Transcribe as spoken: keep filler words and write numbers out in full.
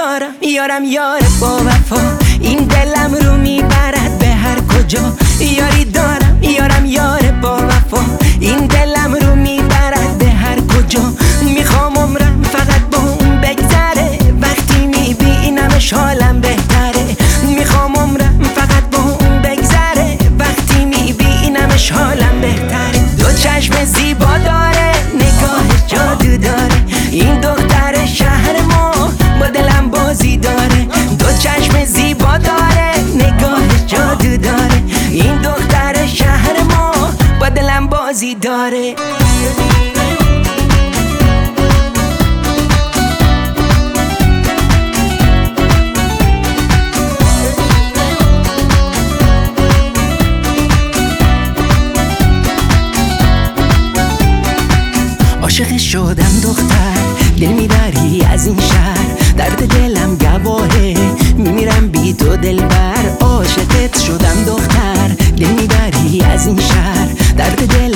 دارم یارم یار با وفا، این دلم رو میبرد به هر کجا. یاری دارم یارم یار با وفا، این دلم رو میبرد به هر کجا. میخوام عمرم فقط با اون بگذره، وقتی میبینمش حالم بهتره. میخوام عمرم فقط با اون بگذره، وقتی میبینمش حالم بهتره. دو چشم زیبا داره، نگاه جادو داره، این دختر شهر ما با دلم بازی داره. دو چشم زیبا داره، نگاه جادو داره، این دختر شهر ما با دلم بازی داره. عاشق شدم دختر، دل میبری از این شهر، درد دلم گواهه، میمیرم بی تو دلبر. عاشقت شدم دختر، دل میبری از این شهر، درد دلم